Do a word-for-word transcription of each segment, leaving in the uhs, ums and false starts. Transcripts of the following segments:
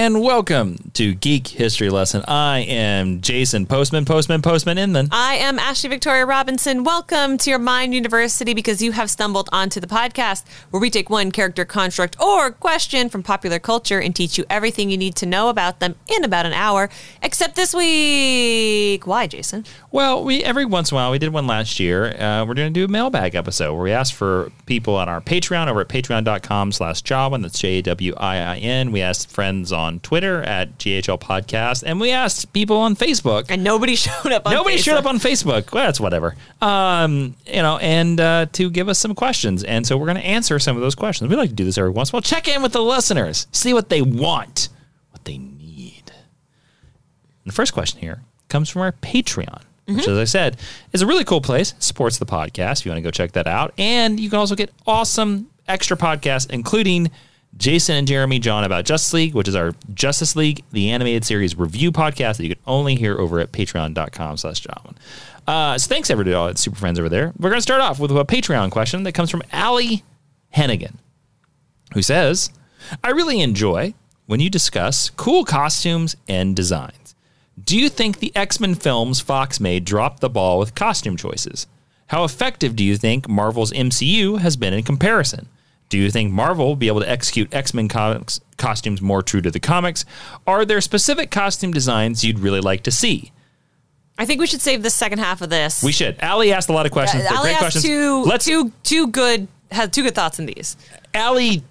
and welcome to Geek History Lesson. I am Jason Postman, Postman, Postman Inman. I am Ashley Victoria Robinson. Welcome to your Mind University, because you have stumbled onto the podcast where we take one character, construct, or question from popular culture and teach you everything you need to know about them in about an hour, except this week. Why, Jason? Well, we every once in a while, we did one last year. Uh, we're going to do a mailbag episode where we asked for people on our Patreon over at patreon.com slash Jawin. That's J A W I I N. We asked friends on Twitter at G H L Podcast, and we asked people on Facebook. And nobody showed up on Nobody Facebook. showed up on Facebook. Well, that's whatever. Um, you know, and uh, to give us some questions. And so we're going to answer some of those questions. We like to do this every once in a while. Check in with the listeners. See what they want, what they need. And the first question here comes from our Patreon, which, mm-hmm. as I said, is a really cool place. Supports the podcast if you want to go check that out. And you can also get awesome extra podcasts, including Jason and Jeremy John About Justice League, which is our Justice League, the animated series review podcast that you can only hear over at patreon.com slash John. Uh, so thanks, everybody, all the super friends over there. We're going to start off with a Patreon question that comes from Allie Hennigan, who says, I really enjoy when you discuss cool costumes and designs. Do you think the X-Men films Fox made dropped the ball with costume choices? How effective do you think Marvel's M C U has been in comparison? Do you think Marvel will be able to execute X-Men comics, costumes more true to the comics? Are there specific costume designs you'd really like to see? I think we should save the second half of this. We should. Allie asked a lot of questions. Uh, Allie great asked questions. Two, Let's, two, two good, has two good thoughts in these. Allie,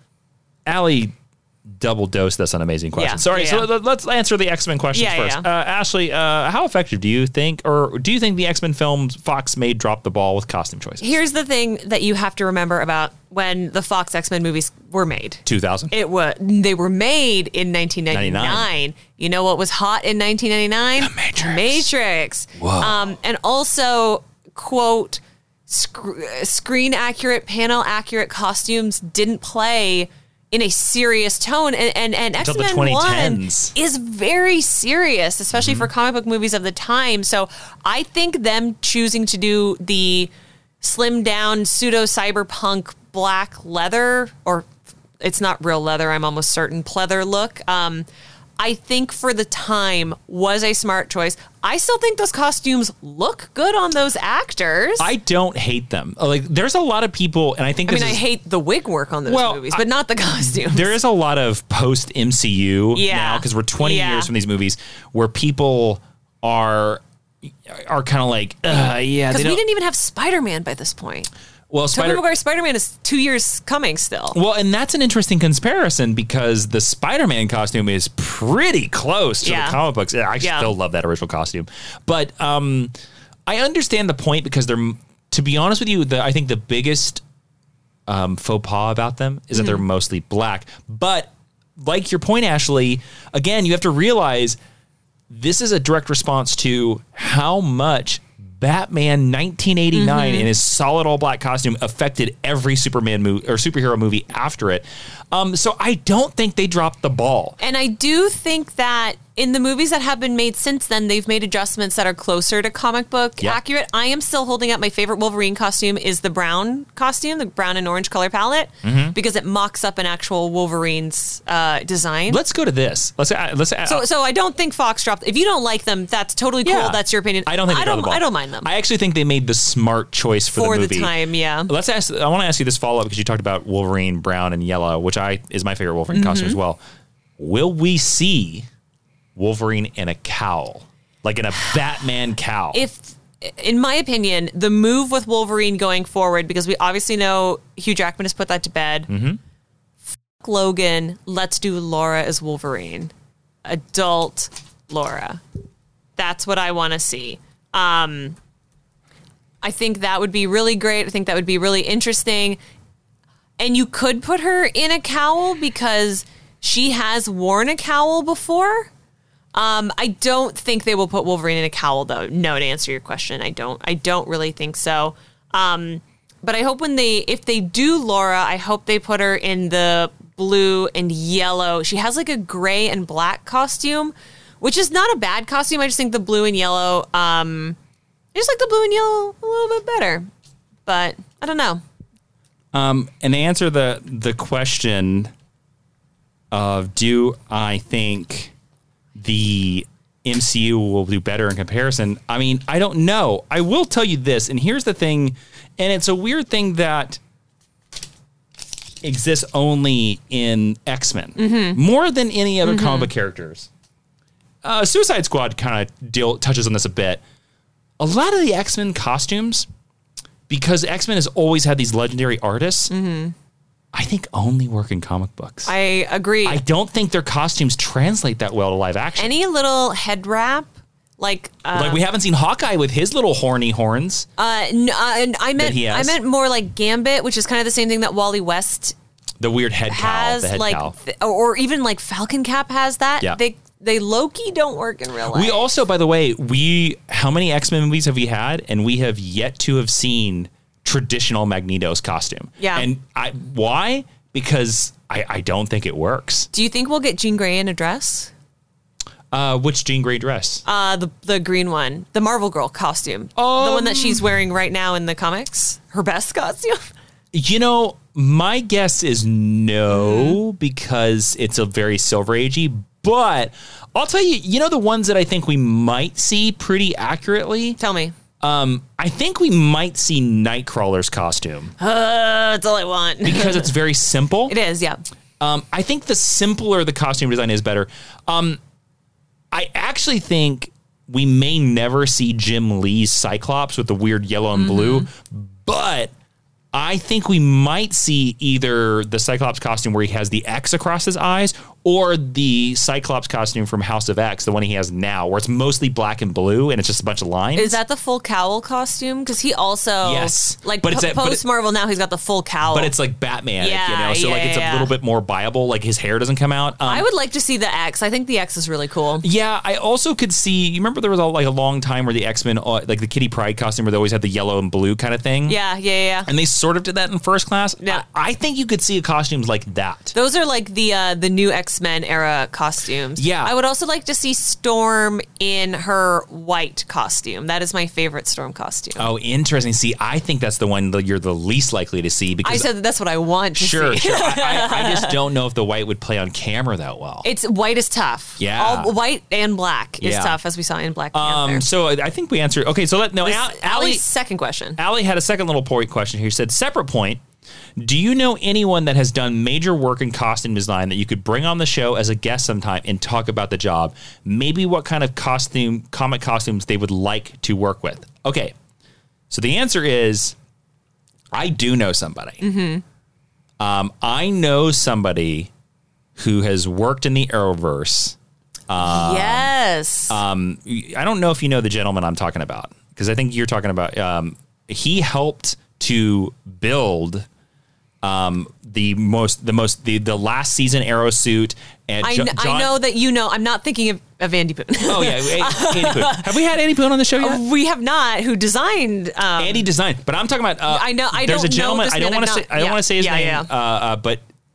Allie double dosed us on amazing questions. Yeah, Sorry, yeah, so yeah. let's answer the X-Men questions yeah, first. Yeah, yeah. Uh, Ashley, uh, how effective do you think, or do you think the X-Men films Fox made drop the ball with costume choices? Here's the thing that you have to remember about when the Fox X-Men movies were made. two thousand. It was they were made in nineteen ninety-nine. ninety-nine. You know what was hot in nineteen ninety-nine? The Matrix. The Matrix. Whoa. Um, and also, quote, sc- screen accurate, panel accurate costumes didn't play in a serious tone, and and, and X-Men one is very serious, especially mm-hmm. for comic book movies of the time. So I think them choosing to do the slimmed down pseudo cyberpunk black leather, or it's not real leather, I'm almost certain, pleather look, um, I think for the time was a smart choice. I still think those costumes look good on those actors. I don't hate them. Like, there's a lot of people, and I think I this mean, is, I hate the wig work on those well, movies, but I, not the costumes. There is a lot of post-M C U yeah. now, because we're twenty yeah. years from these movies, where people are are kind of like, uh, yeah. Because we didn't even have Spider-Man by this point. Well, Tobey Spider- Maguire's Spider-Man is two years coming still. Well, and that's an interesting comparison, because the Spider-Man costume is pretty close to yeah. the comic books. I yeah. still love that original costume. But um, I understand the point, because they're, to be honest with you, the, I think the biggest um, faux pas about them is mm-hmm. that they're mostly black. But like your point, Ashley, again, you have to realize this is a direct response to how much Batman nineteen eighty-nine mm-hmm. in his solid all black costume affected every Superman movie or superhero movie after it. Um, so I don't think they dropped the ball. And I do think that in the movies that have been made since then, they've made adjustments that are closer to comic book yep. accurate. I am still holding up my favorite Wolverine costume is the brown costume, the brown and orange color palette, mm-hmm. because it mocks up an actual Wolverine's uh, design. Let's go to this. Let's uh, let's. Uh, so so I don't think Fox dropped. If you don't like them, that's totally cool. Yeah. That's your opinion. I don't think they I don't. dropped the ball. I don't mind them. I actually think they made the smart choice for, for the movie. the time. Yeah. Let's ask. I want to ask you this follow up, because you talked about Wolverine brown and yellow, which I is my favorite Wolverine mm-hmm. costume as well. Will we see Wolverine in a cowl, like in a Batman cowl? If, in my opinion, the move with Wolverine going forward, because we obviously know Hugh Jackman has put that to bed. Mm-hmm. Fuck Logan, let's do Laura as Wolverine, adult Laura. That's what I want to see. Um, I think that would be really great. I think that would be really interesting. And you could put her in a cowl, because she has worn a cowl before. Um, I don't think they will put Wolverine in a cowl, though. No, to answer your question, I don't. I don't really think so. Um, but I hope when they, if they do Laura, I hope they put her in the blue and yellow. She has like a gray and black costume, which is not a bad costume. I just think the blue and yellow, um, I just like the blue and yellow a little bit better. But I don't know. Um, and to answer the the question, of do I think the M C U will do better in comparison? I mean, I don't know. I will tell you this, and here's the thing, and it's a weird thing that exists only in X-Men mm-hmm. more than any other mm-hmm. comic book characters. Uh, Suicide Squad kind of deal touches on this a bit. A lot of the X-Men costumes, because X-Men has always had these legendary artists, mm-hmm. I think only work in comic books. I agree. I don't think their costumes translate that well to live action. Any little head wrap, like uh, like we haven't seen Hawkeye with his little horny horns. Uh, no, uh, I meant I meant more like Gambit, which is kind of the same thing that Wally West. The weird head has, cowl, the head like, cowl. Th- or even like Falcon Cap has that. Yeah. They they low-key don't work in real life. We also, by the way, we how many X-Men movies have we had, and we have yet to have seen traditional Magneto's costume. Yeah. And I why? Because I, I don't think it works. Do you think we'll get Jean Grey in a dress? Uh, which Jean Grey dress? Uh, the the green one, the Marvel Girl costume, um, the one that she's wearing right now in the comics, her best costume. You know, my guess is no, mm-hmm. because it's a very Silver Agey. But I'll tell you, you know, the ones that I think we might see pretty accurately. Tell me. Um, I think we might see Nightcrawler's costume. Uh, that's all I want. Because it's very simple. It is, yeah. Um, I think the simpler the costume design is better. Um, I actually think we may never see Jim Lee's Cyclops with the weird yellow and mm-hmm. blue, but I think we might see either the Cyclops costume where he has the X across his eyes or the Cyclops costume from House of X, the one he has now, where it's mostly black and blue and it's just a bunch of lines. Is that the full cowl costume? Because he also, yes, like but po- it's post Marvel now, he's got the full cowl. But it's like Batman, yeah, you know, so yeah, like it's yeah. a little bit more viable. Like his hair doesn't come out. Um, I would like to see the X. I think the X is really cool. Yeah, I also could see. You remember there was a, like a long time where the X-Men, uh, like the Kitty Pryde costume, where they always had the yellow and blue kind of thing. Yeah, yeah, yeah. And they sort of did that in First Class. Yeah, I, I think you could see costumes like that. Those are like the uh, the new X-Men era costumes. Yeah. I would also like to see Storm in her white costume. That is my favorite Storm costume. Oh, interesting. See, I think that's the one that you're the least likely to see because I said that that's what I want to sure, see. Sure, sure. I, I, I just don't know if the white would play on camera that well. It's white is tough. Yeah. All white and black is yeah. tough, as we saw in Black um, Panther. So I think we answered. Okay, so let no. This, Al, Allie's second question. Allie had a second little point question here. He said, separate point. Do you know anyone that has done major work in costume design that you could bring on the show as a guest sometime and talk about the job? Maybe what kind of costume, comic costumes they would like to work with. Okay, so the answer is, I do know somebody. Mm-hmm. Um, I know somebody who has worked in the Arrowverse. Um, yes. Um, I don't know if you know the gentleman I'm talking about, because I think you're talking about. Um, he helped to build um, the most, the most, the, the last season Arrow suit. And I, jo- kn- John- I know that you know. I'm not thinking of, of Andy Poon. Oh yeah, Andy Poon. Have we had Andy Poon on the show yet? We have not. Who designed? Um, Andy designed, but I'm talking about. Uh, I know. I there's don't a gentleman. know I don't want to say. I don't yeah. want to say his yeah, name. Yeah. Uh, uh, but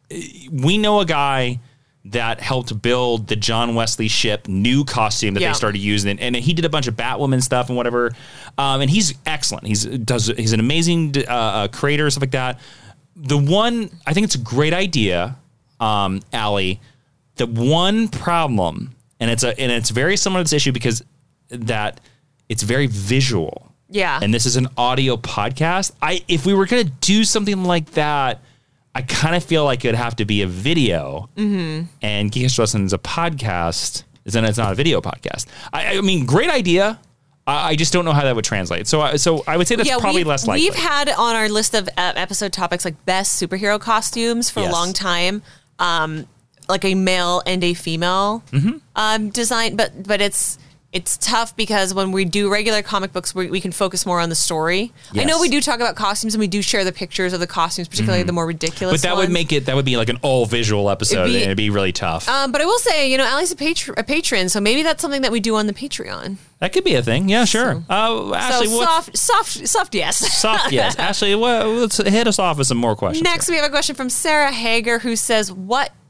we know a guy that helped build the John Wesley ship new costume that yeah. they started using, and he did a bunch of Batwoman stuff and whatever. Um, and he's excellent. He's does he's an amazing uh, uh, creator, stuff like that. The one I think it's a great idea, um, Allie. The one problem, and it's a and it's very similar to this issue because that it's very visual. Yeah. And this is an audio podcast. I if we were gonna do something like that, I kind of feel like it'd have to be a video, mm-hmm. and Geekish Wrestling is a podcast, then it's not a video podcast. I, I mean, great idea. I, I just don't know how that would translate. So, I, so I would say that's yeah, probably we've, less likely. We've had on our list of uh, episode topics like best superhero costumes for yes. a long time, um, like a male and a female mm-hmm. um, design, but but it's. It's tough because when we do regular comic books, we, we can focus more on the story. Yes. I know we do talk about costumes and we do share the pictures of the costumes, particularly mm-hmm. the more ridiculous But that ones. would make it, that would be like an all visual episode it'd be, and it'd be really tough. Um, but I will say, you know, Allie's a, patr- a patron, so maybe that's something that we do on the Patreon. That could be a thing. Yeah, sure. So, uh, Ashley, so soft, soft, soft yes. Soft yes. Ashley, well, let's hit us off with some more questions. Next, here. we have a question from Sarah Hager who says, what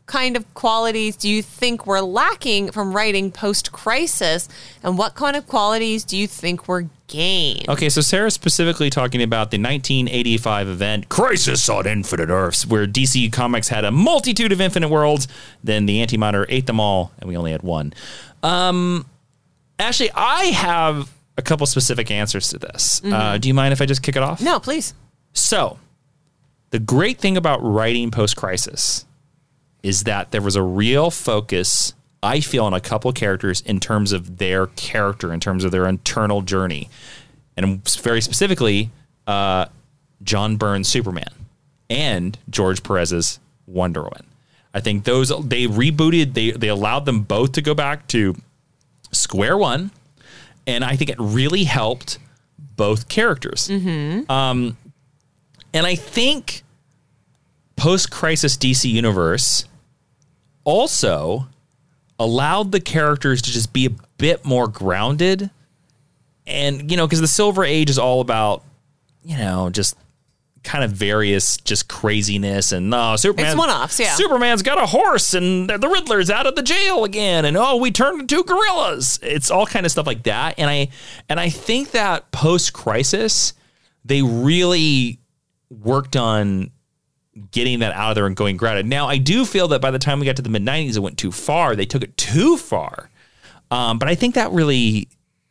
kind of qualities do you think we're lacking from writing post-crisis, and what kind of qualities do you think were gained? Okay, so Sarah's specifically talking about the nineteen eighty-five event Crisis on Infinite Earths, where D C Comics had a multitude of infinite worlds, then the Antimatter ate them all, and we only had one. Um, actually, I have a couple specific answers to this. Mm-hmm. Uh, do you mind if I just kick it off? No, please. So, the great thing about writing post-crisis is that there was a real focus, I feel, on a couple characters in terms of their character, in terms of their internal journey. And very specifically, uh, John Byrne's Superman and George Perez's Wonder Woman. I think those, they rebooted, they, they allowed them both to go back to square one. And I think it really helped both characters. Mm-hmm. Um, and I think post-crisis D C Universe also allowed the characters to just be a bit more grounded. And, you know, because the Silver Age is all about, you know, just kind of various just craziness. And, oh, Superman, it's one-offs, yeah. Superman's got a horse, and the Riddler's out of the jail again. And, oh, we turned into gorillas. It's all kind of stuff like that. And I, and I think that post-crisis, they really worked on getting that out of there and going grounded. Now, I do feel that by the time we got to the mid nineties, it went too far. They took it too far. Um, but I think that really,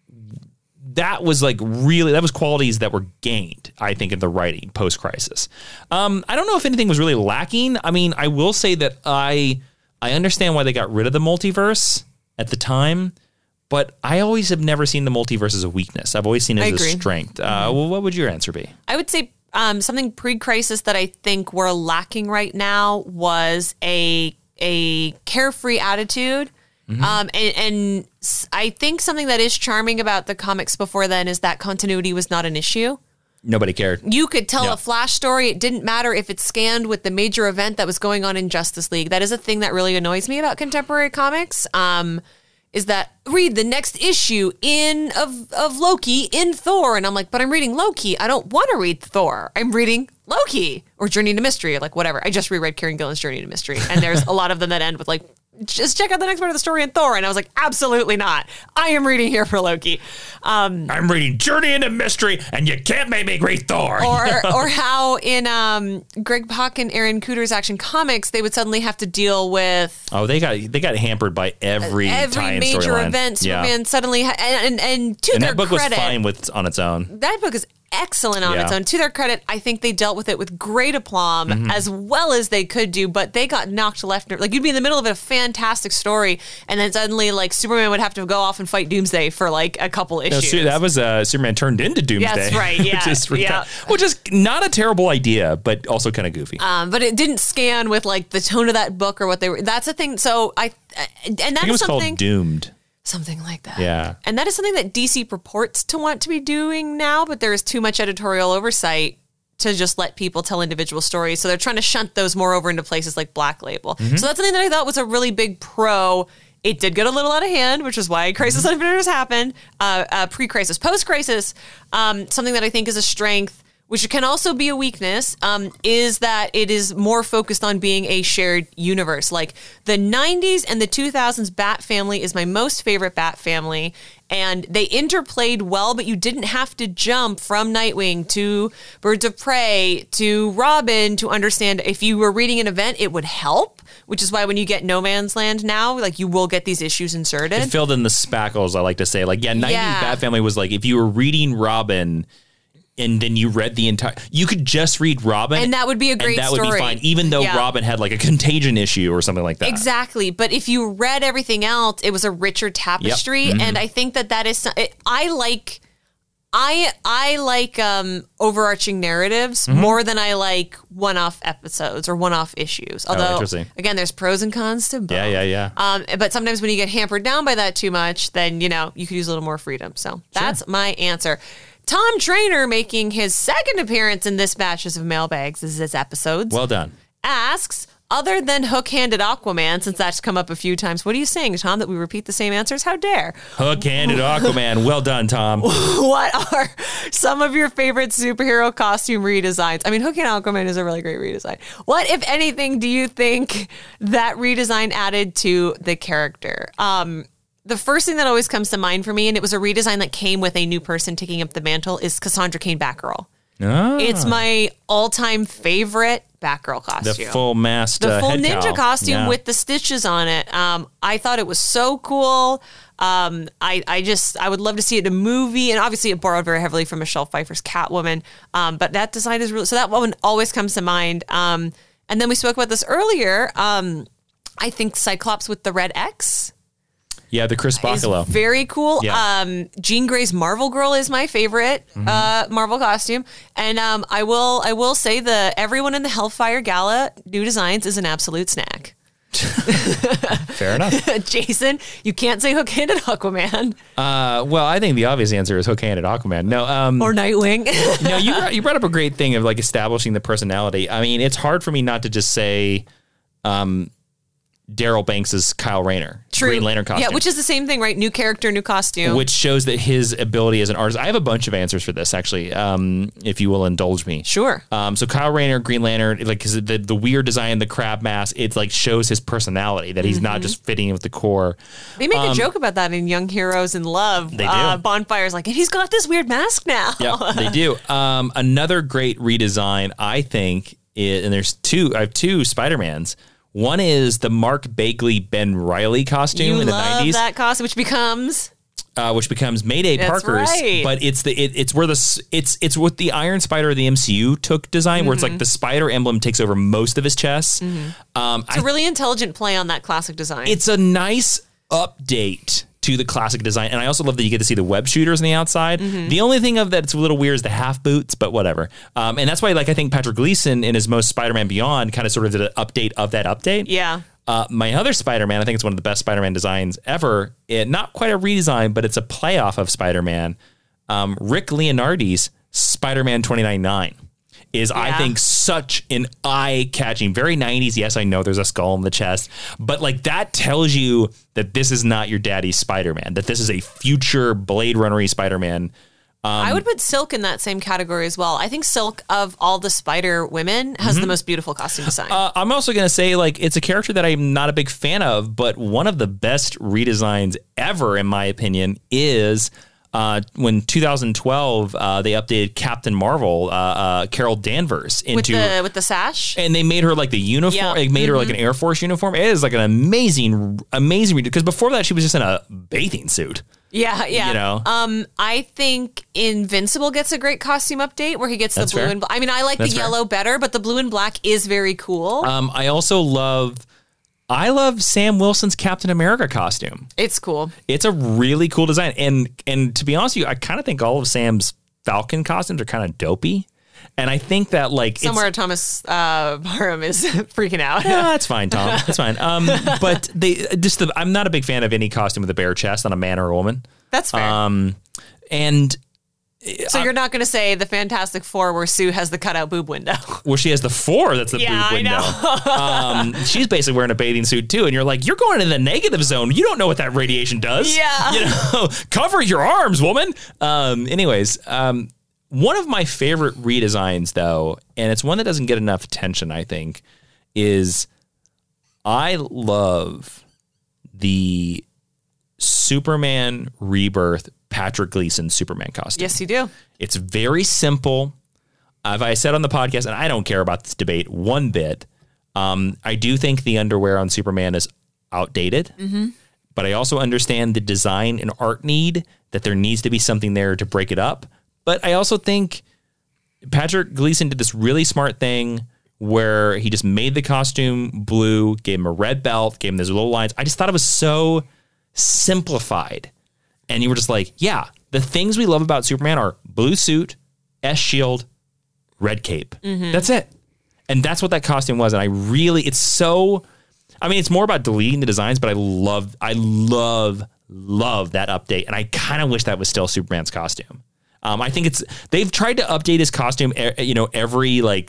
that was like really, that was qualities that were gained, I think, in the writing post-crisis. Um, I don't know if anything was really lacking. I mean, I will say that I, I understand why they got rid of the multiverse at the time, but I always have never seen the multiverse as a weakness. I've always seen it I as agree. a strength. Uh, well, what would your answer be? I would say Um, something pre-crisis that I think we're lacking right now was a a carefree attitude. Mm-hmm. Um, and, and I think something that is charming about the comics before then is that continuity was not an issue. Nobody cared. You could tell Yeah. a Flash story. It didn't matter if it scanned with the major event that was going on in Justice League. That is a thing that really annoys me about contemporary comics. Um, is that read the next issue in of of Loki in Thor, and I'm like, but I'm reading Loki. I don't want to read Thor. I'm reading Loki or Journey to Mystery, or like whatever. I just reread Kieran Gillen's Journey to Mystery, and there's a lot of them that end with like, just check out the next part of the story in Thor, and I was like, absolutely not. I am reading here for Loki. Um, I'm reading Journey into Mystery, and you can't make me read Thor. or or how in um, Greg Pak and Aaron Cooter's Action Comics, they would suddenly have to deal with oh, they got they got hampered by every every tie-in major storyline. event. Yeah. Superman suddenly ha- and, and and to And their that book credit, was fine with on its own. that book is excellent on Yeah. its own. To their credit, I think they dealt with it with great aplomb, Mm-hmm. as well as they could do, but they got knocked left. Like, you'd be in the middle of a fantastic story, and then suddenly, like, Superman would have to go off and fight Doomsday for, like, a couple No, issues. Su- that was uh, Superman turned into Doomsday. That's right, yeah, which, is, yeah. which is not a terrible idea, but also kind of goofy. Um, but it didn't scan with, like, the tone of that book or what they were. That's a thing. So, I, and that I think it is was something. called Doomed. Something like that. Yeah. And that is something that D C purports to want to be doing now, but there is too much editorial oversight to just let people tell individual stories. So they're trying to shunt those more over into places like Black Label. Mm-hmm. So that's something that I thought was a really big pro. It did get a little out of hand, which is why Crisis on Infinite Earths happened, uh, uh, pre-crisis. Post-crisis, um, something that I think is a strength, which can also be a weakness, um, is that it is more focused on being a shared universe. Like, the nineties and the two thousands Bat family is my most favorite Bat family, and they interplayed well, but you didn't have to jump from Nightwing to Birds of Prey to Robin to understand. If you were reading an event, it would help, which is why when you get No Man's Land now, like, you will get these issues inserted. It filled in the spackles, I like to say. Like, yeah, nineties Yeah. Bat Family was like, if you were reading Robin and then you read the entire, you could just read Robin. And that would be a great and that would story. be fine, even though Yeah. Robin had like a Contagion issue or something like that. Exactly. But if you read everything else, it was a richer tapestry. Yep. Mm-hmm. And I think that that is, it, I like, I, I like um, overarching narratives Mm-hmm. more than I like one-off episodes or one-off issues. Although, interesting. again, there's pros and cons to both. Yeah, yeah, yeah. Um, but sometimes when you get hampered down by that too much, then, you know, you could use a little more freedom. So that's my answer. Tom Trainer, making his second appearance in this batches of mailbags as this episodes, Well done. asks, other than hook-handed Aquaman, since that's come up a few times, what are you saying, Tom, that we repeat the same answers? How dare? Hook-handed Aquaman. Well done, Tom. What are some of your favorite superhero costume redesigns? I mean, hook-handed Aquaman is a really great redesign. What, if anything, do you think that redesign added to the character? Um, the first thing that always comes to mind for me, and it was a redesign that came with a new person taking up the mantle, is Cassandra Cain Batgirl. Oh. It's my all-time favorite Batgirl costume. The full masked The uh, full head ninja cowl. costume Yeah. with the stitches on it. Um, I thought it was so cool. Um, I, I just, I would love to see it in a movie. And obviously it borrowed very heavily from Michelle Pfeiffer's Catwoman. Um, but that design is really, so that one always comes to mind. Um, and then we spoke about this earlier. Um, I think Cyclops with the red X. Yeah, the Chris Is Bacalo. very cool. Yeah. Um, Jean Grey's Marvel Girl is my favorite Mm-hmm. uh, Marvel costume, and um, I will I will say the everyone in the Hellfire Gala new designs is an absolute snack. Fair enough. Jason, you can't say hook-handed Aquaman Uh, well, I think the obvious answer is hook-handed Aquaman. No, um, or Nightwing. no, you brought, you brought up a great thing of like establishing the personality. I mean, it's hard for me not to just say, um, Daryl Banks's Kyle Rayner, True. Green Lantern costume. Yeah, which is the same thing, right? New character, new costume. which shows that his ability as an artist. I have a bunch of answers for this, actually, um, if you will indulge me. Sure. Um, so Kyle Rayner, Green Lantern, like 'cause the the weird design, the crab mask, it like shows his personality that he's Mm-hmm. not just fitting in with the core. They make a joke about that in Young Heroes in Love. um, They do. Uh, Bonfire's like, and he's got this weird mask now. Yeah, they do. Um, another great redesign, I think, is, and there's two. I have two Spider-Mans. One is the Mark Bagley Ben Reilly costume You in the love nineties. that costume, which becomes Uh, which becomes Mayday That's Parker's, right. but it's the it, it's where the s- it's it's what the Iron Spider of the M C U took design, where it's Mm-hmm. like the spider emblem takes over most of his chest. Um, it's I, a really intelligent play on that classic design. it's a nice update to the classic design, and I also love that you get to see the web shooters on the outside. Mm-hmm. The only thing of that's a little weird is the half boots, but whatever. Um, and that's why, like, I think Patrick Gleason in his most Spider-Man Beyond kind of sort of did an update of that update. yeah. Uh, my other Spider-Man, I think it's one of the best Spider-Man designs ever. It, not quite a redesign, but it's a playoff of Spider-Man. Um, Rick Leonardi's Spider-Man twenty ninety-nine is, I Yeah. think, such an eye-catching, very nineties. Yes, I know there's a skull in the chest, but like that tells you that this is not your daddy's Spider-Man, that this is a future Blade Runner-y Spider-Man. I would put Silk in that same category as well. I think Silk, of all the Spider women, has the most beautiful costume design. Uh, I'm also going to say, like, it's a character that I'm not a big fan of, but one of the best redesigns ever, in my opinion, is uh, when two thousand twelve uh, they updated Captain Marvel, uh, uh, Carol Danvers, with into. the with the sash. And they made her like the uniform. Yeah. They made her like an Air Force uniform. It is like an amazing, amazing. Because before that, she was just in a bathing suit. Yeah, yeah. You know? Um, I think Invincible gets a great costume update where he gets That's the blue fair. and black. I mean, I like That's the fair. yellow better, but the blue and black is very cool. Um, I also love. I love Sam Wilson's Captain America costume. it's cool. It's a really cool design, and and to be honest with you, I kind of think all of Sam's Falcon costumes are kind of dopey, and I think that like Somewhere it's, Thomas uh, Barham is freaking out. no, that's fine, Tom. That's fine. Um, but they just the, I'm not a big fan of any costume with a bare chest on a man or a woman. That's fair. Um, and so you're not going to say the Fantastic Four where Sue has the cutout boob window. where she has the four, that's the Yeah, I boob window. um, she's basically wearing a bathing suit too, and you're like, you're going into the negative zone. You don't know what that radiation does. Yeah. you know, cover your arms, woman. Um, anyways, um, one of my favorite redesigns, though, and it's one that doesn't get enough attention, I think, is I love the Superman Rebirth Patrick Gleason Superman costume. Yes, you do. It's very simple. As I said on the podcast, and I don't care about this debate one bit, um, I do think the underwear on Superman is outdated. Mm-hmm. But I also understand the design and art need, that there needs to be something there to break it up. But I also think Patrick Gleason did this really smart thing where he just made the costume blue, gave him a red belt, gave him those little lines. I just thought it was so simplified. And you were just like, yeah, the things we love about Superman are blue suit, S shield, red cape. Mm-hmm. That's it. And that's what that costume was. And I really, it's so, I mean, it's more about deleting the designs, but I love, I love, love that update. And I kind of wish that was still Superman's costume. Um, I think it's, they've tried to update his costume, you know, every like,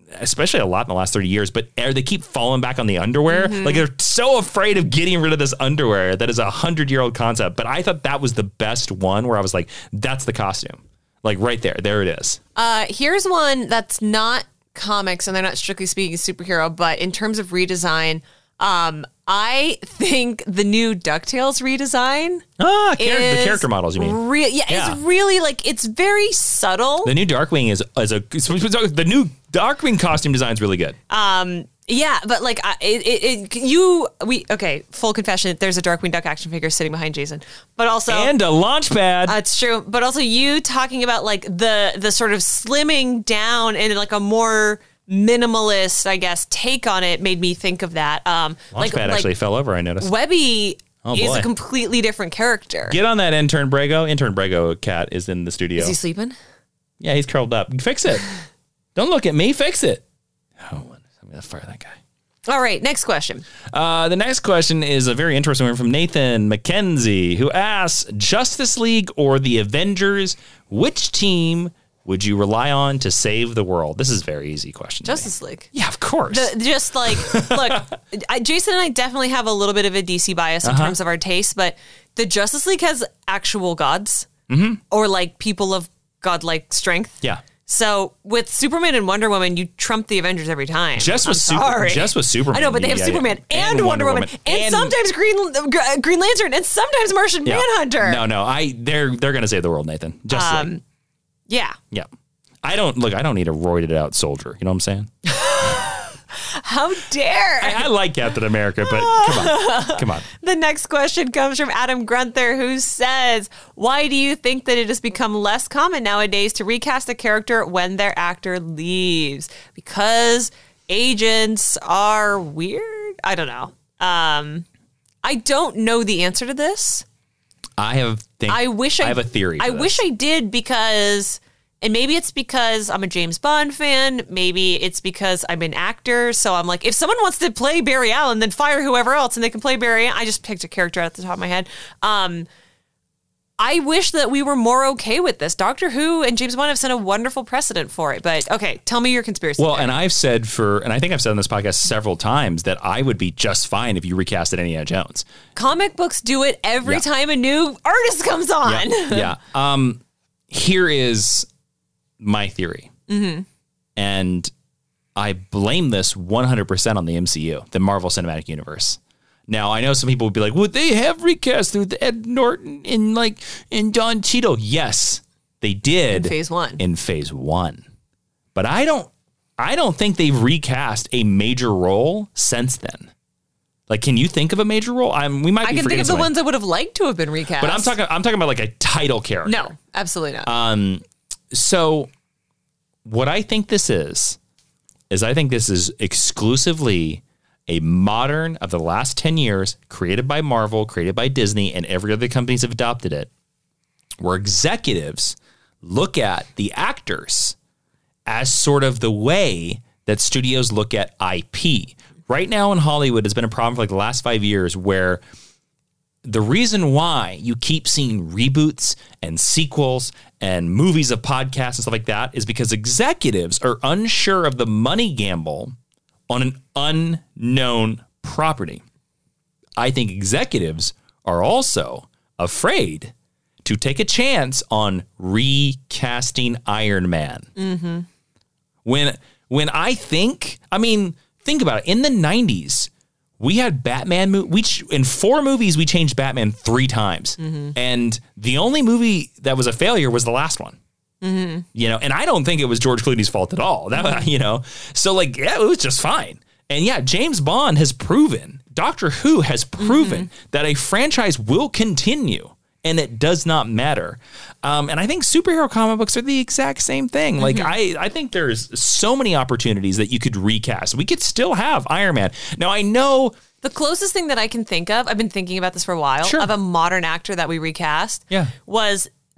especially a lot in the last thirty years, but they keep falling back on the underwear. Mm-hmm. Like they're so afraid of getting rid of this underwear that is a hundred year old concept. But I thought that was the best one where I was like, that's the costume. Like right there. There it is. Uh, here's one that's not comics and they're not strictly speaking superhero, but in terms of redesign, um, I think the new DuckTales redesign. Ah, char- the character models, you mean? Re- yeah, yeah, it's really like, it's very subtle. The new Darkwing is, is a, the new Darkwing costume design is really good. Um, yeah, but like, I, it, it, it, you, we, okay, full confession, there's a Darkwing Duck action figure sitting behind Jason, but also. And a launch pad. That's uh, true. But also you talking about like the, the sort of slimming down and like a more minimalist, I guess, take on it made me think of that. Um, Launchpad like, actually like fell over, I noticed. Webby oh, is boy. a completely different character. Get on that, intern Brago. Intern Brago cat is in the studio. Is he sleeping? Yeah, he's curled up. Fix it. Don't look at me. Fix it. Oh, I'm going to fire that guy. All right, next question. Uh, the next question is a very interesting one from Nathan McKenzie, who asks, Justice League or the Avengers, which team would you rely on to save the world? This is a very easy question. Justice League. Yeah, of course. The, just like, look, I, Jason and I definitely have a little bit of a D C bias in uh-huh. terms of our taste, but the Justice League has actual gods mm-hmm. or like people of godlike strength. Yeah. So with Superman and Wonder Woman, you trump the Avengers every time. Just with Super, just with Superman. I know, but they have yeah, Superman yeah. and, and Wonder, Wonder Woman, Woman and, and sometimes Green uh, Green Lantern and sometimes Martian yeah. Manhunter. No, no, I they're they're gonna save the world, Nathan. Just um, like, yeah, yeah. I don't look. I don't need a roided out soldier. You know what I'm saying? How dare! I, I like Captain America, but come on, come on. The next question comes from Adam Grunther, who says, "Why do you think that it has become less common nowadays to recast a character when their actor leaves? Because agents are weird? I don't know. Um, I don't know the answer to this. I have. Think, I wish I, I have a theory. I this. wish I did because." And maybe it's because I'm a James Bond fan. Maybe it's because I'm an actor. So I'm like, if someone wants to play Barry Allen, then fire whoever else and they can play Barry Allen. I just picked a character at the top of my head. Um, I wish that we were more okay with this. Doctor Who and James Bond have set a wonderful precedent for it. But okay, tell me your conspiracy. Well, theory. and I've said for, and I think I've said on this podcast several times that I would be just fine if you recasted Indiana Jones. Comic books do it every yeah. time a new artist comes on. Yeah. yeah. Um, here is my theory. Mm-hmm. And I blame this one hundred percent on the M C U, the Marvel Cinematic Universe. Now, I know some people would be like, would they have recast with Ed Norton and like and Don Cheadle? Yes, they did. In phase one. In phase one. But I don't I don't think they've recast a major role since then. Like, can you think of a major role? I'm we might I be can think of the something. ones I would have liked to have been recast. But I'm talking I'm talking about like a title character. No, absolutely not. Um So what I think this is, is I think this is exclusively a modern of the last ten years, created by Marvel, created by Disney, and every other companies have adopted it, where executives look at the actors as sort of the way that studios look at I P. Right now in Hollywood, it's been a problem for like the last five years where the reason why you keep seeing reboots and sequels and movies of podcasts and stuff like that is because executives are unsure of the money gamble on an unknown property. I think executives are also afraid to take a chance on recasting Iron Man. Mm-hmm. When, when I think, I mean, think about it. In the nineties, we had Batman. Mo- we ch- in four movies, we changed Batman three times, mm-hmm. and the only movie that was a failure was the last one. Mm-hmm. You know, and I don't think it was George Clooney's fault at all. That mm-hmm. you know, so like, yeah, it was just fine. And yeah, James Bond has proven, Doctor Who has proven mm-hmm. that a franchise will continue, and it does not matter. Um, and I think superhero comic books are the exact same thing. Like, mm-hmm. I, I think there's so many opportunities that you could recast. We could still have Iron Man. Now, I know... The closest thing that I can think of, I've been thinking about this for a while, sure. of a modern actor that we recast yeah. was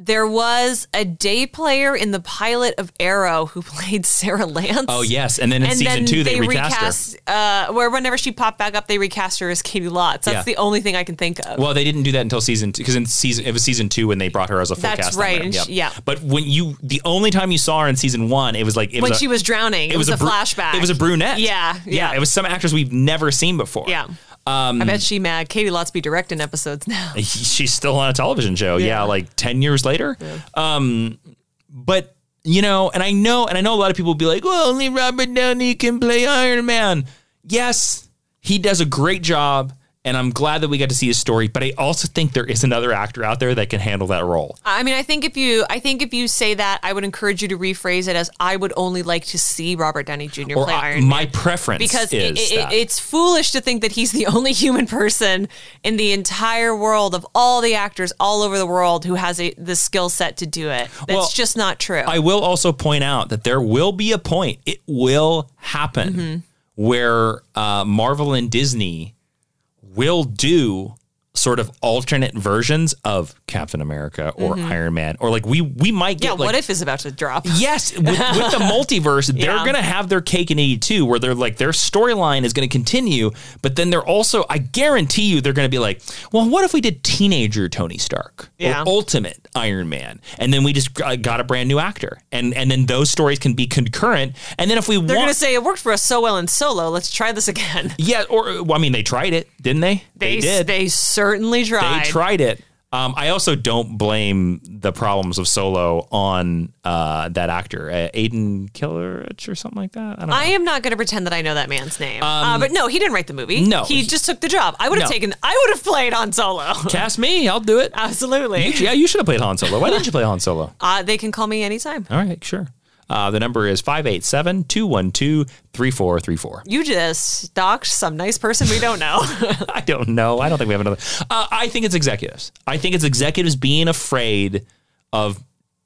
There was a day player in the pilot of Arrow who played Sarah Lance. Oh, yes. And then in and season then two, they, they recast, recast her. Uh, where whenever she popped back up, they recast her as Katie Lotz. That's Yeah. the only thing I can think of. Well, they didn't do that until season two, because in season it was season two when they brought her as a full That's cast. on right, there. and Yep. she- yeah. But when you, the only time you saw her in season one, it was like it when was a, she was drowning, it, was, a bru- flashback. It was a brunette. Yeah, yeah, yeah. It was some actors we've never seen before. Yeah. Um, I bet she mad. Katie Lotz be directing episodes now. She's still on a television show. Yeah, Yeah. like ten years later. Um, but you know, and I know, and I know a lot of people will be like, "Well, only Robert Downey can play Iron Man." Yes, he does a great job, and I'm glad that we got to see his story. But I also think there is another actor out there that can handle that role. I mean, I think if you, I think if you say that, I would encourage you to rephrase it as, "I would only like to see Robert Downey Junior Or play I- Iron my Man." preference Because is it, it, that. it's foolish to think that he's the only human person in the entire world of all the actors all over the world who has a the skill set to do it. That's Well, just not true. I will also point out that there will be a point, it will happen, Mm-hmm. where uh, Marvel and Disney will do sort of alternate versions of Captain America or Iron Man, or like we we might get yeah, like, What If is about to drop. yes, with, with the multiverse, they're Yeah. going to have their cake and eat it too, where they're like, their storyline is going to continue, but then they're also, I guarantee you, they're going to be like, well, what if we did teenager Tony Stark Yeah. or Ultimate Iron Man? And then we just g- got a brand new actor. And and then those stories can be concurrent. And then if we They're want, going to say, it worked for us so well in Solo. Let's try this again. yeah, or, well, I mean, they tried it, didn't they? They, did. They certainly tried. They tried it. Um, I also don't blame the problems of Solo on uh, that actor, uh, Aiden Killerich or something like that. I don't know. I am not going to pretend that I know that man's name. uh, but no, he didn't write the movie. no, He, he- just took the job. I would have No. taken, I would have played Han Solo. Cast me, I'll do it. Absolutely. Yeah, you should have played Han Solo. Why didn't you play Han Solo? Uh, they can call me anytime. All right, sure. Uh, the number is five eight seven, two one two, three four three four. You just doxed some nice person we don't know. I don't know. I don't think we have another. Uh, I think it's executives. I think it's executives being afraid of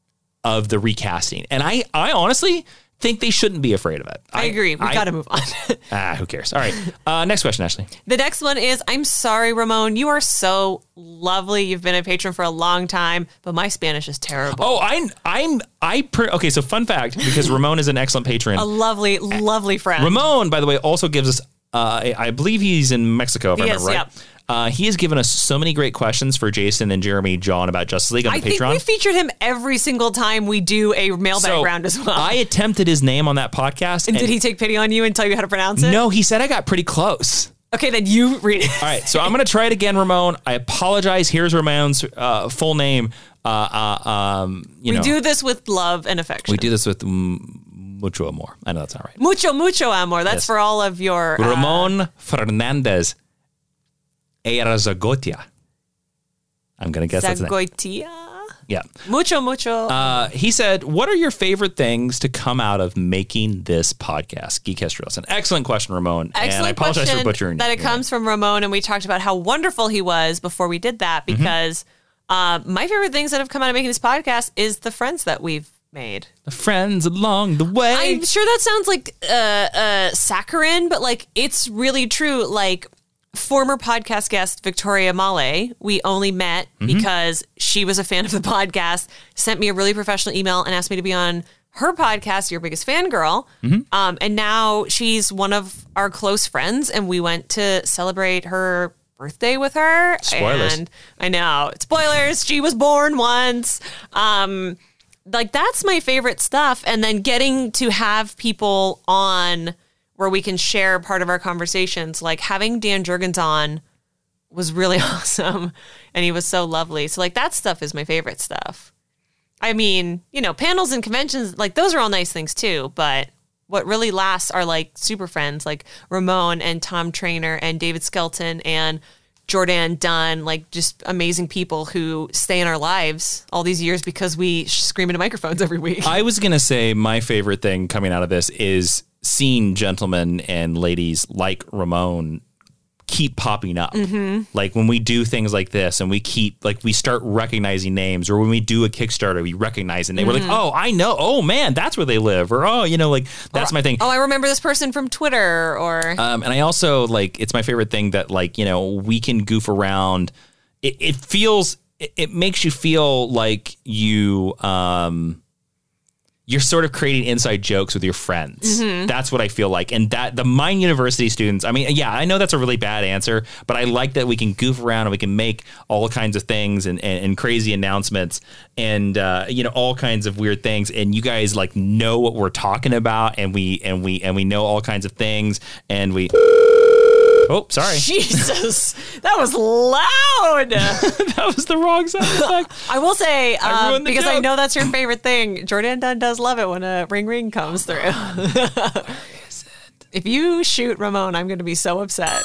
of the recasting. And I, I honestly think they shouldn't be afraid of it. I agree. We've got to move on. Ah, who cares? All right. Uh, next question, Ashley. The next one is, I'm sorry, Ramon. You are so lovely. You've been a patron for a long time, but my Spanish is terrible. Oh, I'm, I'm, I, per, okay, so fun fact, because Ramon is an excellent patron. A lovely, lovely friend. Ramon, by the way, also gives us, uh, I, I believe he's in Mexico, if I He remember is, right. yep. Uh, he has given us so many great questions for Jason and Jeremy John about Justice League on I the think Patreon. we featured him every single time we do a mailbag So, round as well. I attempted his name on that podcast. and did he take pity on you and tell you how to pronounce it? No, he said I got pretty close. Okay, then you read it. All right, so I'm going to try it again, Ramon. I apologize. Here's Ramon's uh, full name. Uh, uh, um, you We know, do this with love and affection. we do this with mm, mucho amor. I know that's not right. Mucho, mucho amor. That's Yes. for all of your... Uh, Ramon Fernandez Erazagotia. I'm going to guess that's the name. Zagoitia? Yeah. Mucho, mucho. Uh, he said, what are your favorite things to come out of making this podcast? Geek History Lesson. Excellent question, Ramon. Excellent and I apologize question for butchering that it your comes from Ramon, and we talked about how wonderful he was before we did that, Mm-hmm. because uh, my favorite things that have come out of making this podcast is the friends that we've made. name. Friends along the way. I'm sure that sounds like uh, uh, saccharine, but like it's really true. Like former podcast guest Victoria Male, we only met Mm-hmm. because she was a fan of the podcast, sent me a really professional email and asked me to be on her podcast, Your Biggest Fangirl. Mm-hmm. Um, and now she's one of our close friends, and we went to celebrate her birthday with her. Spoilers. And I know. Spoilers. She was born once. Um, like that's my favorite stuff. And then getting to have people on where we can share part of our conversations, like having Dan Jurgens on was really awesome. And he was so lovely. So like that stuff is my favorite stuff. I mean, you know, panels and conventions, like those are all nice things too. But what really lasts are like super friends like Ramon and Tom Trainer and David Skelton and Jordan Dunn, like just amazing people who stay in our lives all these years because we scream into microphones every week. I was going to say my favorite thing coming out of this is seeing gentlemen and ladies like Ramon keep popping up. Mm-hmm. Like when we do things like this and we keep, like we start recognizing names, or when we do a Kickstarter, we recognize and they were Mm-hmm. like, oh, I know. Oh man, that's where they live. Or, oh, you know, like that's my thing. Oh, I remember this person from Twitter or... Um, and I also like, it's my favorite thing that like, you know, we can goof around. It, it feels it, it makes you feel like you um you're sort of creating inside jokes with your friends. Mm-hmm. That's what I feel like. And that the Mind University students, I mean, yeah, I know that's a really bad answer, but I like that we can goof around and we can make all kinds of things and, and, and crazy announcements and, uh, you know, all kinds of weird things. And you guys like know what we're talking about and we, and we, and we know all kinds of things and we... Oh, sorry. Jesus, that was loud. That was the wrong sound effect. I will say, I um, because joke. I know that's your favorite thing, Jordan Dunn does love it when a ring ring comes through. If you shoot Ramon, I'm going to be so upset.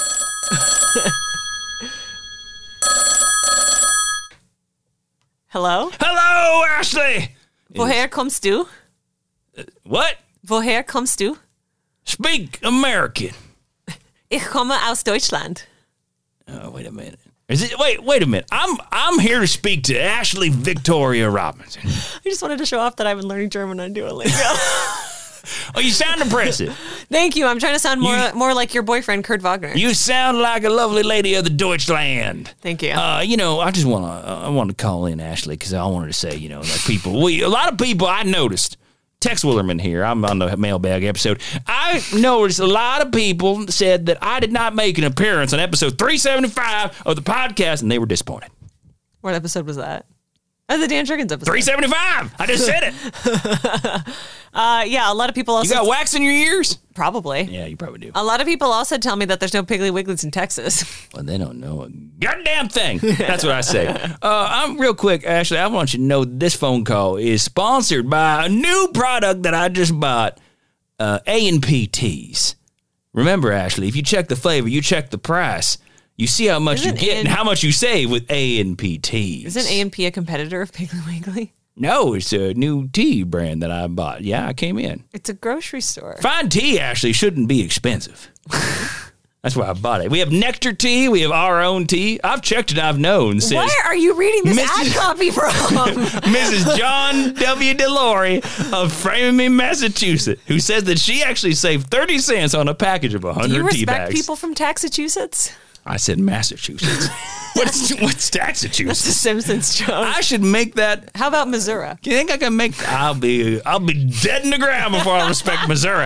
Hello? Hello, Ashley. Woher kommst du? What? Woher kommst du? Speak American. Ich komme aus Deutschland. Oh, wait a minute. Is it? Wait, wait a minute. I'm I'm here to speak to Ashley Victoria Robinson. I just wanted to show off that I've been learning German on Duolingo. Oh, you sound impressive. Thank you. I'm trying to sound more You- more like your boyfriend, Kurt Wagner. You sound like a lovely lady of the Deutschland. Thank you. Uh, you know, I just want to I want to call in Ashley because I wanted to say, you know, that people, we a lot of people I noticed. Tex Willerman here. I'm on the mailbag episode. I noticed a lot of people said that I did not make an appearance on episode three seventy-five of the podcast, and they were disappointed. What episode was that? Oh, the Dan Jurgens episode. three seventy-five. I just said it. Uh, yeah, a lot of people also... You got wax in your ears? Probably. Yeah, you probably do. A lot of people also tell me that there's no Piggly Wigglies in Texas. Well, they don't know a goddamn thing. That's what I say. Uh, I'm real quick, Ashley. I want you to know this phone call is sponsored by a new product that I just bought, uh, A and P Teas. Remember, Ashley, if you check the flavor, you check the price. You see how much Isn't you get A- and how much you save with A and P Teas. Isn't A and P a competitor of Piggly Wiggly? No, it's a new tea brand that I bought. Yeah, I came in. It's a grocery store. Fine tea, Ashley, shouldn't be expensive. That's why I bought it. We have Nectar tea. We have our own tea. I've checked it. I've known. Says Where are you reading this Missus ad copy from? Missus John W. Delory of Framingham, Massachusetts, who says that she actually saved thirty cents on a package of one Do you hundred tea respect bags. people from Massachusetts? I said Massachusetts. what's what's Massachusetts? The Simpsons joke. I should make that. How about Missouri? Do you think I can make? I'll be I'll be dead in the ground before I respect Missouri.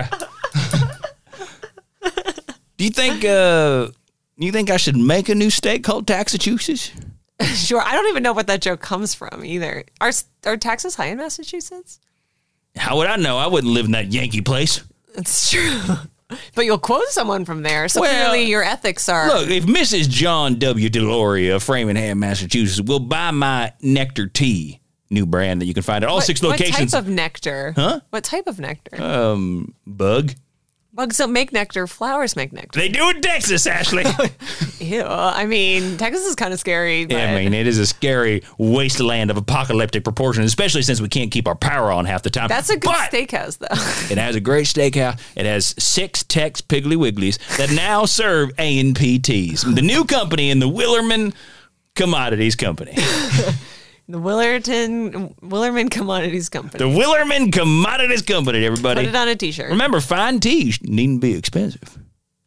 Do you think? Uh, you think I should make a new state called Taxachusetts? Sure. I don't even know what that joke comes from either. Are are taxes high in Massachusetts? How would I know? I wouldn't live in that Yankee place. It's true. But you'll quote someone from there, so Well, clearly your ethics are... Look, if Missus John W. Delory of Framingham, Massachusetts, will buy my Nectar tea, new brand that you can find at all what, six locations. What type of nectar? Huh? What type of nectar? um, bug. Bugs don't make nectar. Flowers make nectar. They do in Texas, Ashley. Ew. I mean, Texas is kind of scary. But... Yeah, I mean, it is a scary wasteland of apocalyptic proportions, especially since we can't keep our power on half the time. That's a good But steakhouse, though. it has a great steakhouse. It has six Tex Piggly Wigglies that now serve A and P Teas, the new company in the Willerman Commodities Company. The Willerton Willerman Commodities Company. The Willerman Commodities Company, everybody. Put it on a t-shirt. Remember, fine tea needn't be expensive.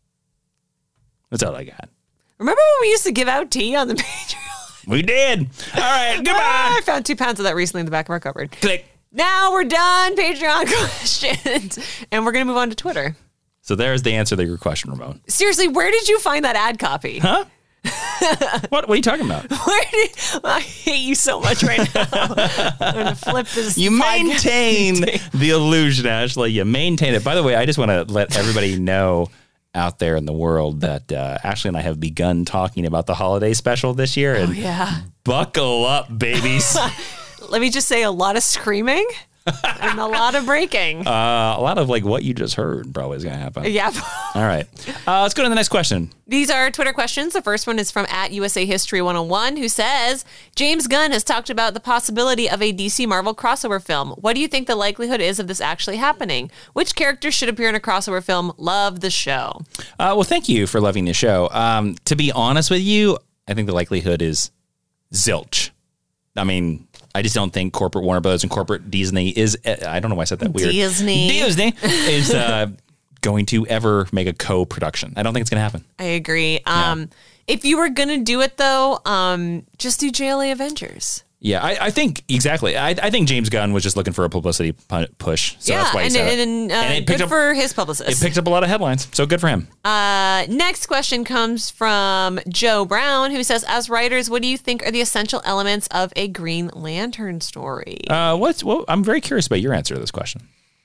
That's all I got. Remember when we used to give out tea on the Patreon? We did. All right, goodbye. Ah, I found two pounds of that recently in the back of our cupboard. Click. Now we're done. Patreon questions. And we're going to move on to Twitter. So there's the answer to your question, Ramon. Seriously, where did you find that ad copy? Huh? what? What are you talking about? Where did, I hate you so much right now. I'm going to flip this. You podcast. maintain the illusion, Ashley. You maintain it. By the way, I just want to let everybody know out there in the world that uh, Ashley and I have begun talking about the holiday special this year. And Oh, yeah. buckle up, babies. Let me just say a lot of screaming and a lot of breaking. Uh, a lot of like what you just heard probably is going to happen. Yeah. All right. Uh, let's go to the next question. These are Twitter questions. The first one is from at U S A History one oh one, who says, James Gunn has talked about the possibility of a D C Marvel crossover film. What do you think the likelihood is of this actually happening? Which characters should appear in a crossover film? Love the show. Uh, well, thank you for loving the show. Um, to be honest with you, I think the likelihood is zilch. I mean, I just don't think corporate Warner Brothers and corporate Disney is, I don't know why I said that weird. Disney. Disney is uh, going to ever make a co-production. I don't think it's going to happen. I agree. Um, if you were gonna do it though, um, just do J L A Avengers. Yeah, I, I think exactly. I, I think James Gunn was just looking for a publicity pu- push, so yeah, that's why he and, said it. and, uh, And it good picked up- for his publicist. It picked up a lot of headlines, so good for him. Uh, next question comes from Joe Brown, who says, "As writers, what do you think are the essential elements of a Green Lantern story?" Uh, what's what? I'm very curious about your answer to this question.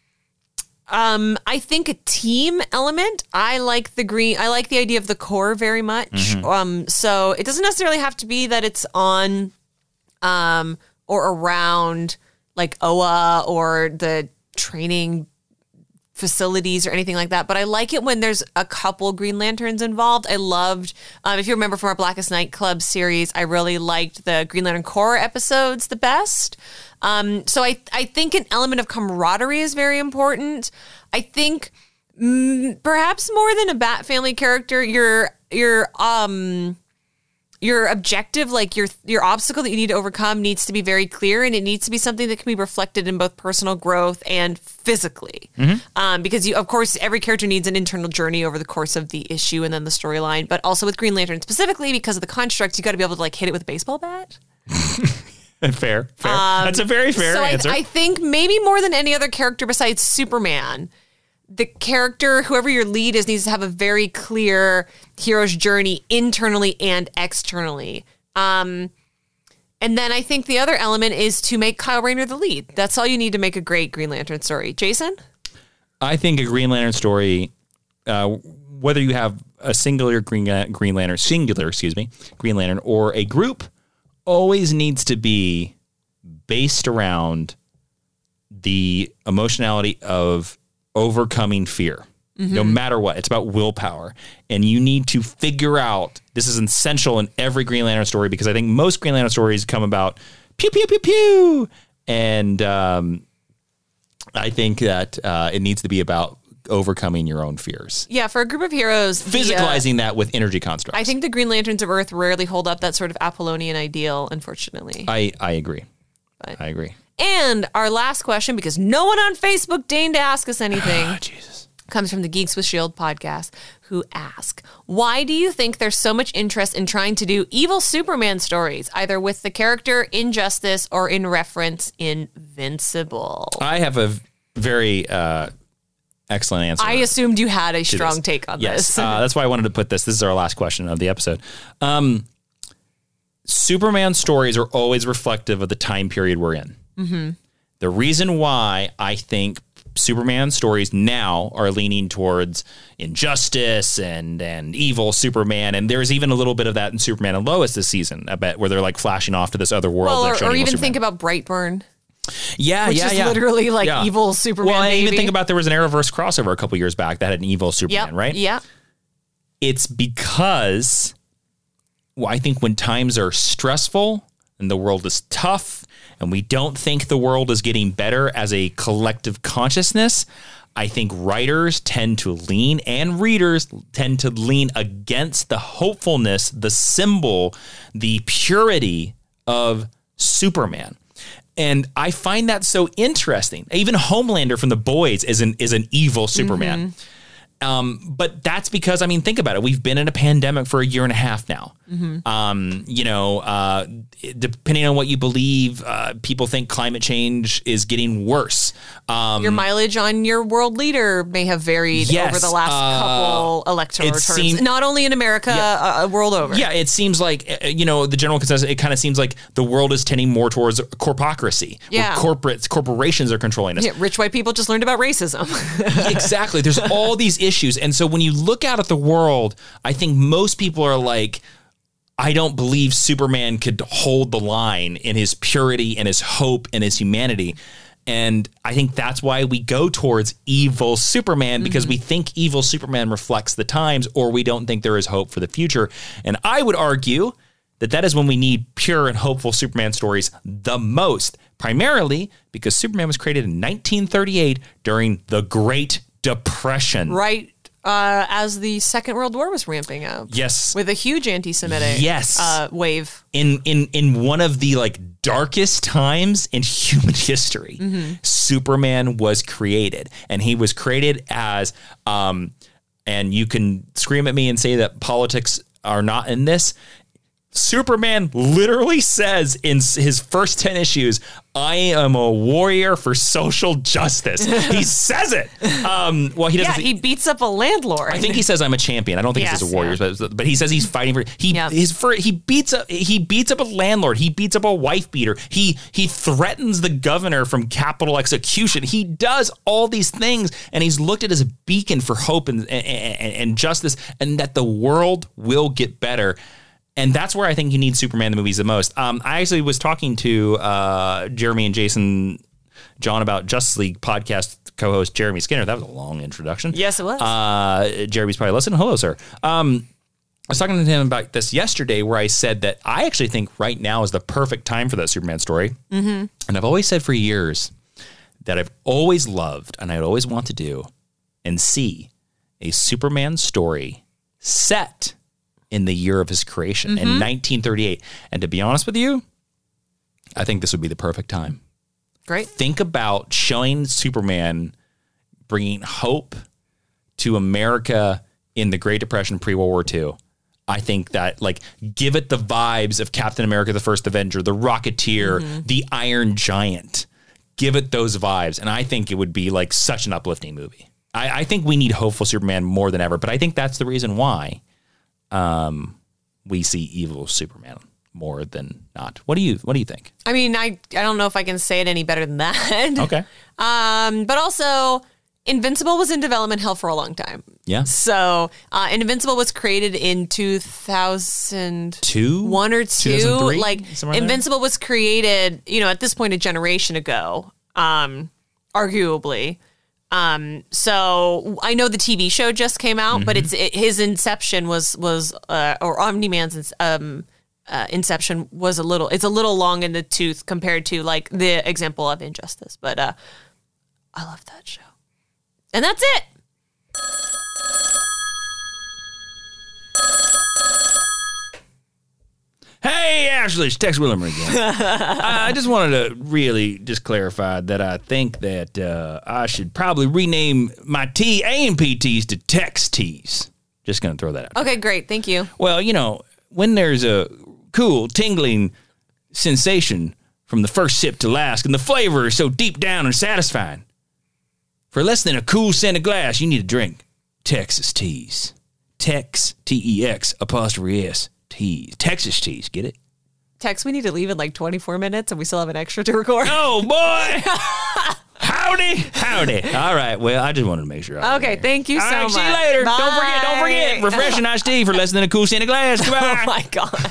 Um, I think a team element. I like the green. I like the idea of the core very much. Mm-hmm. Um, so it doesn't necessarily have to be that it's on, um, or around like O A A or the training facilities or anything like that. But I like it when there's a couple Green Lanterns involved. I loved, um, if you remember from our Blackest Night Club series, I really liked the Green Lantern Corps episodes the best. Um, so I, I think an element of camaraderie is very important. I think mm, perhaps more than a Bat Family character, your your um your objective, like your your obstacle that you need to overcome, needs to be very clear, and it needs to be something that can be reflected in both personal growth and physically. Mm-hmm. Um, because you, of course, every character needs an internal journey over the course of the issue and then the storyline. But also with Green Lantern specifically, because of the construct, you got to be able to like hit it with a baseball bat. Fair, fair. Um, That's a very fair so answer. I, I think maybe more than any other character besides Superman, the character, whoever your lead is, needs to have a very clear hero's journey internally and externally. Um, and then I think the other element is to make Kyle Rayner the lead. That's all you need to make a great Green Lantern story. Jason? I think a Green Lantern story, uh, whether you have a singular Green Green Lantern, singular, excuse me, Green Lantern, or a group, always needs to be based around the emotionality of overcoming fear. Mm-hmm. No matter what, it's about willpower. And you need to figure out, this is essential in every Green Lantern story, because I think most Green Lantern stories come about pew, pew, pew, pew. And um, I think that uh, it needs to be about overcoming your own fears. Yeah, for a group of heroes. Physicalizing the, uh, that with energy constructs. I think the Green Lanterns of Earth rarely hold up that sort of Apollonian ideal, unfortunately. I, I agree. But, I agree. And our last question, because no one on Facebook deigned to ask us anything, oh, Jesus. comes from the Geeks with S H I E L D podcast, who ask, why do you think there's so much interest in trying to do evil Superman stories, either with the character Injustice or in reference Invincible? I have a very uh, excellent answer. I assumed you had a strong this. take on yes. this. uh, that's why I wanted to put this. This is our last question of the episode. Um, Superman stories are always reflective of the time period we're in. Mm-hmm. The reason why I think Superman stories now are leaning towards injustice and and evil Superman, and there's even a little bit of that in Superman and Lois this season, I bet, where they're like flashing off to this other world. Well, or, or even Superman. think about Brightburn. Yeah, which yeah, is yeah. literally like yeah. evil Superman. Well, I baby. even think about there was an Arrowverse crossover a couple years back that had an evil Superman, yep. right? Yeah. It's because, well, I think when times are stressful and the world is tough and we don't think the world is getting better as a collective consciousness, I think writers tend to lean and readers tend to lean against the hopefulness, the symbol, the purity of Superman. And I find that so interesting. Even Homelander from The Boys is an is an evil Superman. Mm-hmm. Um, but that's because, I mean, think about it. We've been in a pandemic for a year and a half now. Mm-hmm. Um, you know, uh, depending on what you believe, uh, people think climate change is getting worse. Um, your mileage on your world leader may have varied yes, over the last uh, couple electoral terms, seemed, not only in America, yeah, uh, world over. Yeah, it seems like, you know, the general consensus, it kind of seems like the world is tending more towards corpocracy. Yeah. Where corporates, corporations are controlling us. Yeah, rich white people just learned about racism. Exactly. There's all these issues. And so when you look out at the world, I think most people are like, I don't believe Superman could hold the line in his purity and his hope and his humanity. And I think that's why we go towards evil Superman, because mm-hmm. we think evil Superman reflects the times, or we don't think there is hope for the future. And I would argue that that is when we need pure and hopeful Superman stories the most, primarily because Superman was created in nineteen thirty-eight during the Great Depression. Right. Uh, as the Second World War was ramping up. Yes. With a huge anti-Semitic yes. uh, wave. In in in one of the like darkest times in human history, mm-hmm. Superman was created. And he was created as, um, and you can scream at me and say that politics are not in this. Superman literally says in his first ten issues, I am a warrior for social justice. He says it. Um, well, he doesn't. Yeah, he beats up a landlord. I think he says I'm a champion. I don't think Yes, he says a warrior, yeah. but, but he says he's fighting for he Yeah. his for he beats up he beats up a landlord. He beats up a wife beater. He he threatens the governor from capital execution. He does all these things, and he's looked at as a beacon for hope and and, and, and justice, and that the world will get better. And that's where I think you need Superman the movies the most. Um, I actually was talking to uh, Jeremy and Jason John about Justice League podcast co-host Jeremy Skinner. That was a long introduction. Yes, it was. Uh, Jeremy's probably listening. Hello, sir. Um, I was talking to him about this yesterday where I said that I actually think right now is the perfect time for that Superman story. Mm-hmm. And I've always said for years that I've always loved and I'd always want to do and see a Superman story set in the year of his creation, mm-hmm. in nineteen thirty-eight. And to be honest with you, I think this would be the perfect time. Great. Think about showing Superman bringing hope to America in the Great Depression, pre-World War Two. I think that, like, give it the vibes of Captain America, the First Avenger, the Rocketeer, mm-hmm. the Iron Giant. Give it those vibes. And I think it would be like such an uplifting movie. I, I think we need hopeful Superman more than ever, but I think that's the reason why Um, we see evil Superman more than not. What do you What do you think? I mean, I I don't know if I can say it any better than that. Okay. Um, but also, Invincible was in development hell for a long time. Yeah. So, uh, and Invincible was created in two thousand Two? one or two. two thousand three? Like, Somewhere in there? Invincible was created, you know, at this point a generation ago, um, arguably. Um, so I know the T V show just came out, mm-hmm. but it's it, his inception was was uh, or Omni-Man's um, uh, inception was a little it's a little long in the tooth compared to like the example of Injustice. But uh, I love that show, and that's it. Hey, Ashley, it's Tex Willimer again. I just wanted to really just clarify that I think that uh, I should probably rename my T A M P Ts to Tex Ts. Just going to throw that out. Okay, great. Thank you. Well, you know, when there's a cool, tingling sensation from the first sip to last, and the flavor is so deep down and satisfying, for less than a cool cent a glass, you need to drink Texas Teas. Tex, T E X, apostrophe S. Teas. Texas Teas, get it? Tex, we need to leave in like twenty-four minutes and we still have an extra to record. Oh, boy. Howdy. Howdy. All right. Well, I just wanted to make sure. I okay. Thank you All so right, much. See you later. Bye. Don't forget. Don't forget. Refreshing iced tea for less than a cool cent a glass. Goodbye. Oh, my God.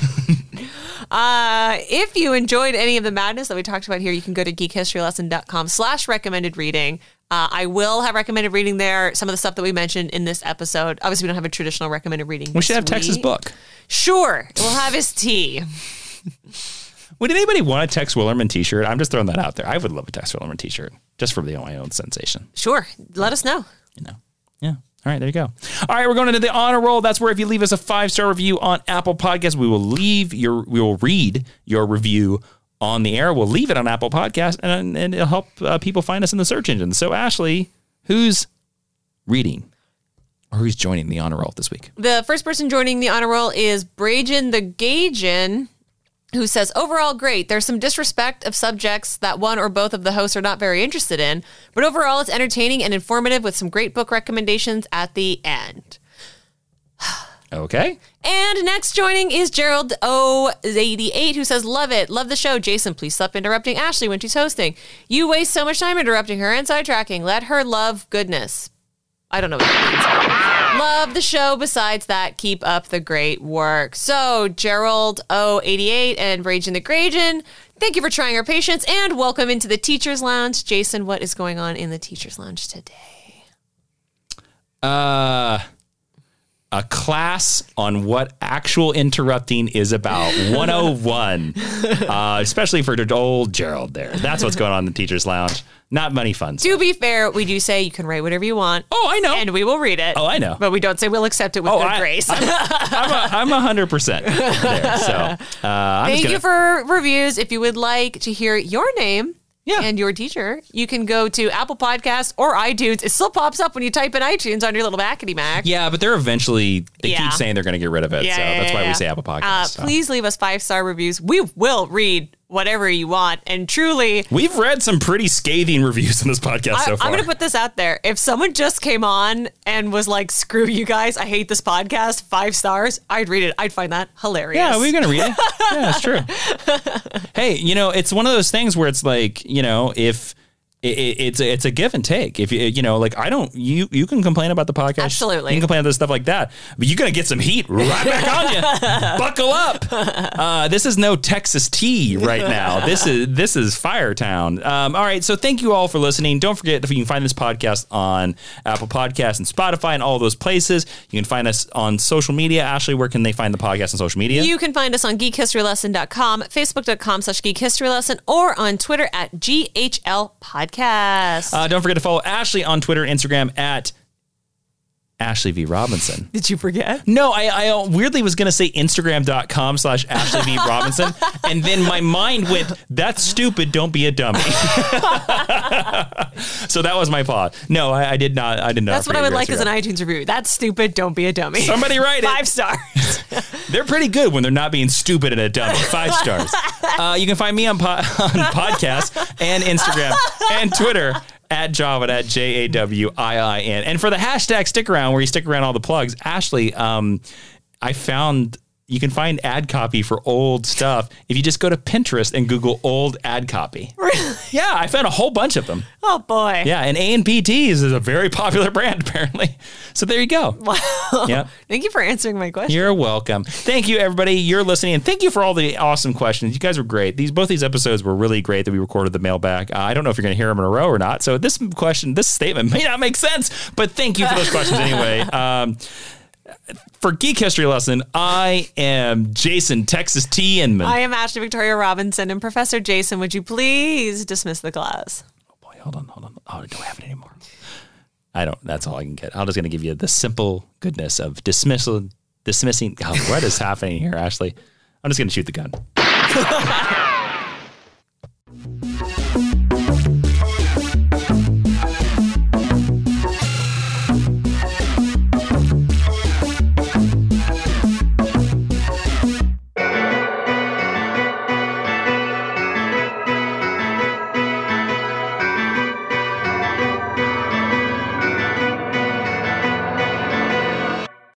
Uh, if you enjoyed any of the madness that we talked about here, you can go to geekhistorylesson.com slash recommended reading. Uh, I will have recommended reading there. Some of the stuff that we mentioned in this episode. Obviously, we don't have a traditional recommended reading. We should have week. Tex's book. Sure. We'll have his tea. Would anybody want a Tex Willerman t-shirt? I'm just throwing that out there. I would love a Tex Willerman t-shirt just for the, my own sensation. Sure. Let us know. You know. Yeah. All right, there you go. All right, we're going into the honor roll. That's where if you leave us a five-star review on Apple Podcasts, we will leave your we will read your review on the air. We'll leave it on Apple Podcasts, and, and it'll help uh, people find us in the search engine. So, Ashley, who's reading or who's joining the honor roll this week? The first person joining the honor roll is Brajan the Gaijin, who says, overall, great. There's some disrespect of subjects that one or both of the hosts are not very interested in, but overall, it's entertaining and informative with some great book recommendations at the end. Okay. And next joining is Gerald O eighty-eight, who says, love it. Love the show. Jason, please stop interrupting Ashley when she's hosting. You waste so much time interrupting her and sidetracking. Let her love goodness. I don't know what that means. Love the show. Besides that, keep up the great work. So, Gerald O eighty-eight and Brajan the Gaijin, thank you for trying our patience and welcome into the Teacher's Lounge. Jason, what is going on in the Teacher's Lounge today? Uh... A class on what actual interrupting is about. one oh one. uh, especially for old Gerald there. That's what's going on in the Teacher's Lounge. Not money fun stuff. To be fair, we do say you can write whatever you want. Oh, I know. And we will read it. Oh, I know. But we don't say we'll accept it with oh, good I, grace. I'm, I'm, a, I'm one hundred percent there. So, uh, I'm Thank just gonna, you for reviews. If you would like to hear your name Yeah. and your teacher, you can go to Apple Podcasts or iTunes. It still pops up when you type in iTunes on your little Mackety Mac. Yeah, but they're eventually, they Yeah. keep saying they're going to get rid of it. Yeah, so yeah, that's why yeah. we say Apple Podcasts. Uh, so. Please leave us five-star reviews. We will read whatever you want. And truly, We've read some pretty scathing reviews on this podcast I, so far. I'm going to put this out there. If someone just came on and was like, screw you guys, I hate this podcast, five stars, I'd read it. I'd find that hilarious. Yeah, we're going to read it. Yeah, it's true. Hey, you know, it's one of those things where it's like, you know, if it, it, it's a, it's a give and take. If you, you know, like I don't, you, you can complain about the podcast. Absolutely. You can complain about stuff like that, but you're going to get some heat right back on you. Buckle up. Uh, this is no Texas tea right now. This is, this is Firetown. Um, all right. So thank you all for listening. Don't forget if you can find this podcast on Apple Podcasts and Spotify and all those places. You can find us on social media. Ashley, where can they find the podcast on social media? You can find us on geek history lesson dot com, facebook.com slash geek history lesson, or on Twitter at G H L Podcast. Uh, don't forget to follow Ashley on Twitter and Instagram at Ashley V. Robinson. Did you forget? No, I, I weirdly was going to say Instagram.com slash Ashley V. Robinson. And then my mind went, that's stupid. Don't be a dummy. So that was my plot. No, I, I did not. I did not. That's what I would like as an Instagram. iTunes review. That's stupid. Don't be a dummy. Somebody write it. Five stars. They're pretty good when they're not being stupid and a dummy. Five stars. Uh, you can find me on, po- on podcasts and Instagram and Twitter at Jawan, at J A W I I N. And for the hashtag stick around, where you stick around all the plugs, Ashley, um, I found you can find ad copy for old stuff if you just go to Pinterest and Google old ad copy. Really? Yeah, I found a whole bunch of them. Oh, boy. Yeah, and A and P Ts is a very popular brand, apparently. So there you go. Wow. Yeah. Thank you for answering my question. You're welcome. Thank you, everybody. You're listening, and thank you for all the awesome questions. You guys were great. These both these episodes were really great that we recorded the mailbag. Uh, I don't know if you're going to hear them in a row or not. So this question, this statement may not make sense, but thank you for those questions anyway. Um, for Geek History Lesson, I am Jason Texas T. Inman. I am Ashley Victoria Robinson, and Professor Jason, would you please dismiss the class? Oh boy, hold on, hold on. Oh, I don't have it anymore. I don't. That's all I can get. I'm just going to give you the simple goodness of dismissal, dismissing. Oh, what is happening here, Ashley? I'm just going to shoot the gun.